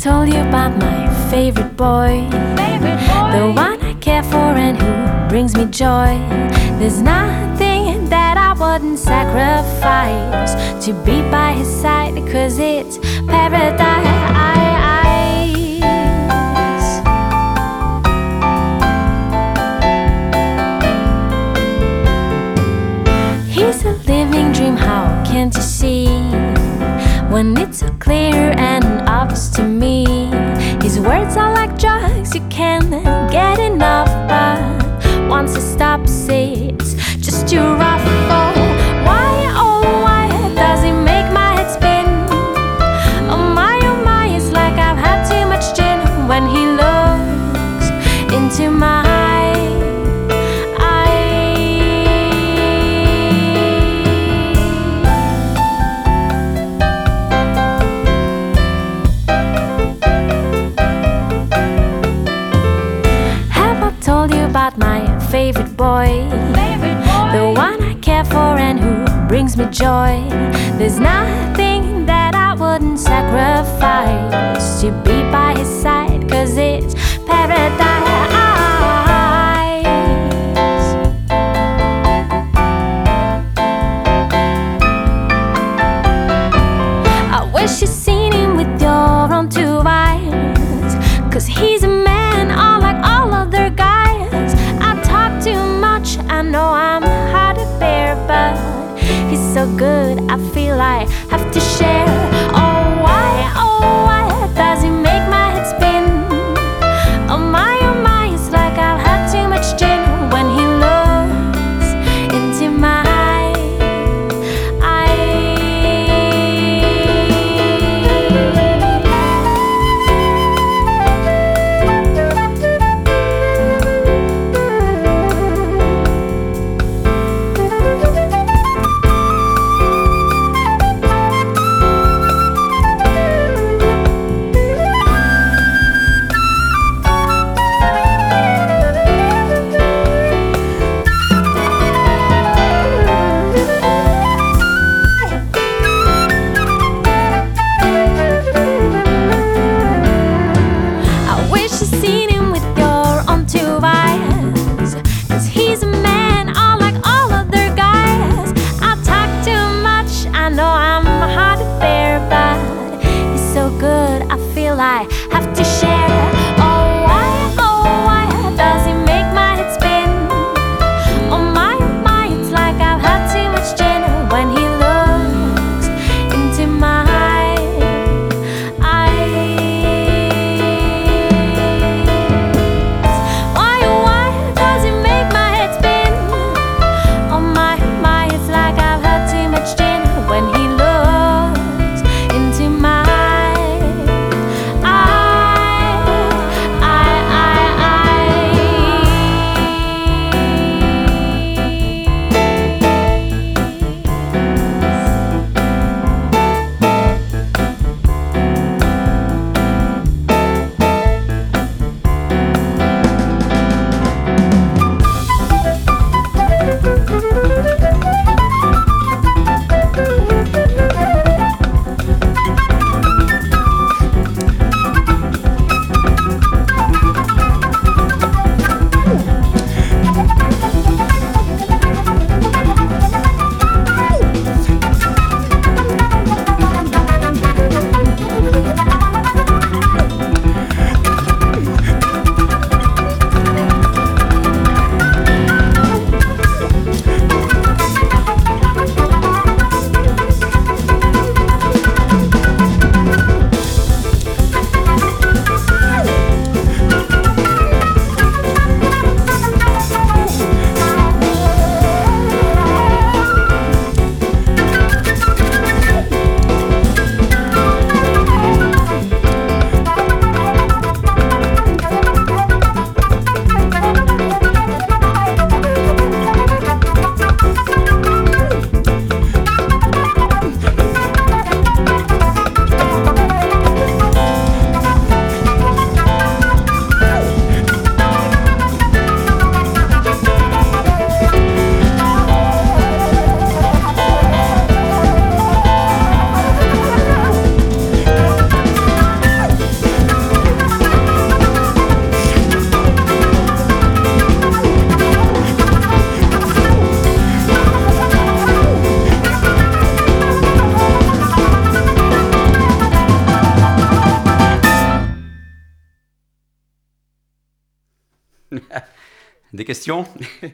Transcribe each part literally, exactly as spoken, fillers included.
told you about my favorite boy, favorite boy, the one I care for and who brings me joy. There's nothing that I wouldn't sacrifice to be by his side, 'cause it's paradise. He's a living dream, how can't you see? When it's so clear and obvious to me, his words are like drugs, you can't get enough. But once it stops, it's just too rough. Oh, why, oh, why does he make my head spin? Oh my, oh my, it's like I've had too much gin. When he looks into my about my favorite boy, favorite boy, the one I care for and who brings me joy. There's nothing that I wouldn't sacrifice to be by his side, 'cause it's paradise. I wish you'd seen him with your own two eyes, 'cause he's a man unlike all other guys. Too much, I know I'm hard to bear, but he's so good, I feel I have to share. Oh why, oh why does he make my head spin? Des questions?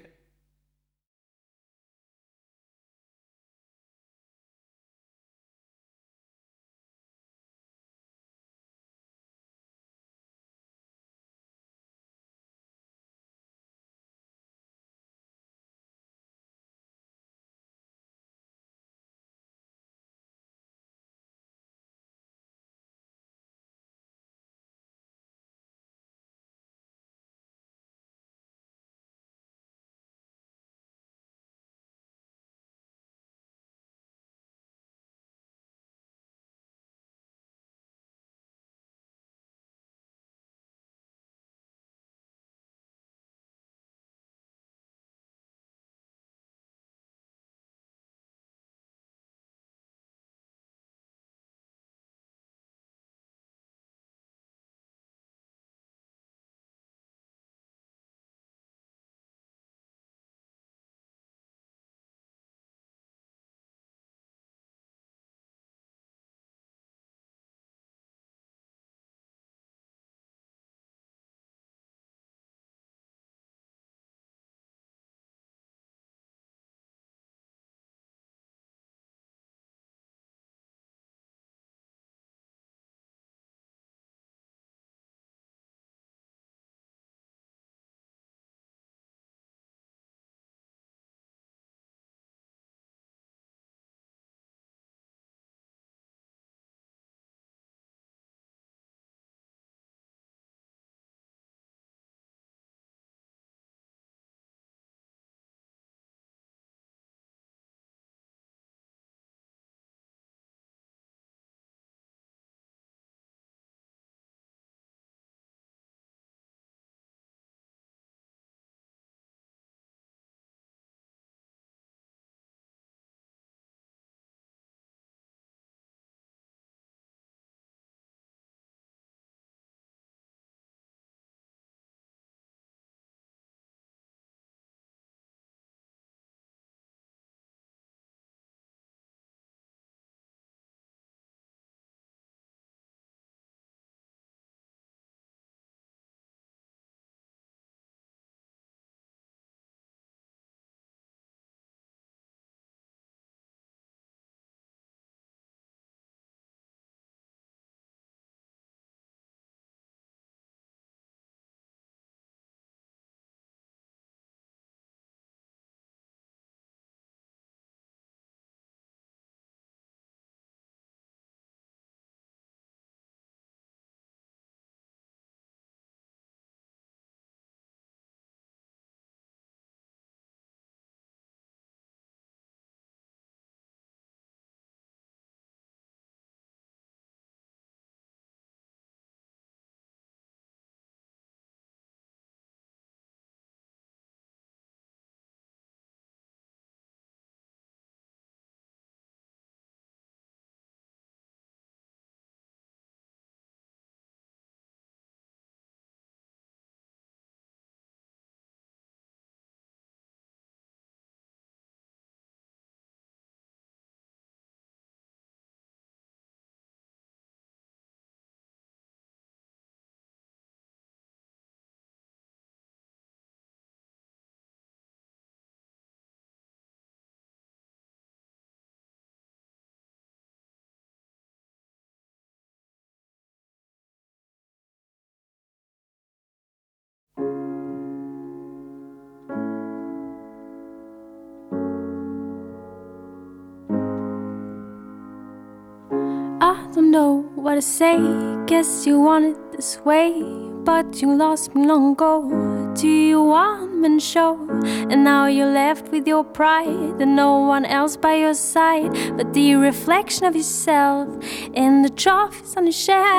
I don't know what to say. Guess you want it this way, but you lost me long ago. Do you want me to show? And now you're left with your pride and no one else by your side but the reflection of yourself in the trophies on the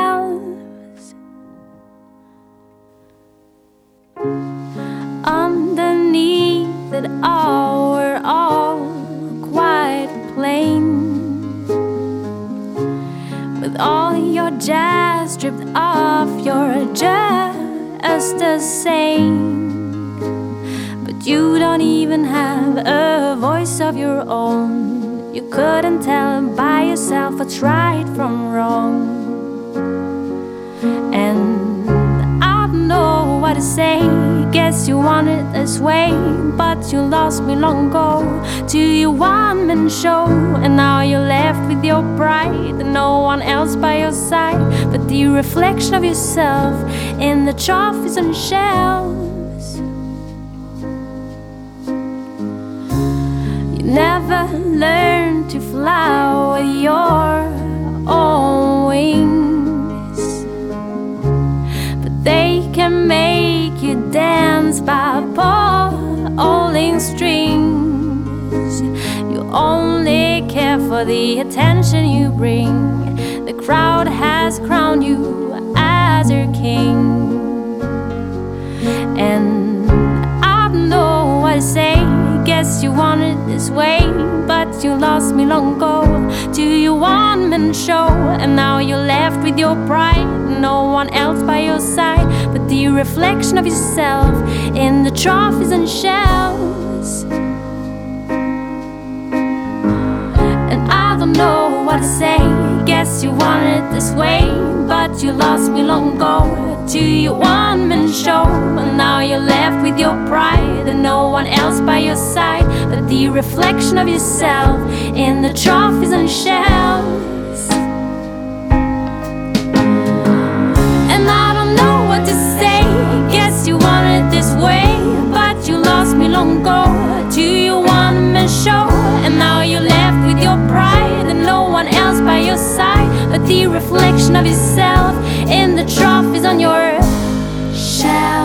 shelves. Underneath it all, we're all quite plain, with all your jazz stripped off, you're just the same. But you don't even have a voice of your own. You couldn't tell by yourself what's right from wrong. And I don't know what to say. Guess you want it this way, but you lost me long ago to your one-man show. And now you're left with your pride and no one else by your side but the reflection of yourself in the trophies and shelves. You never learned to fly with your own wings, but they can make you dance by pulling strings. You only care for the attention you bring. The crowd has crowned you as their king. And I don't know what to say. Guess you wanted it this way, but you lost me long ago to your one-man show. And now you're left with your pride, no one else by your side but the reflection of yourself in the trophies and shells. And I don't know what to say. Guess you wanted it this way, but you lost me long ago to your one-man show. And now you're left with your pride and no one else by your side but the reflection of yourself in the trophies and shells. And I don't know what to say. Guess you wanted it this way, but you lost me long ago to your one-man show. And now you're left with your pride and no one else by your side but the reflection of yourself in the trophies on your shelf.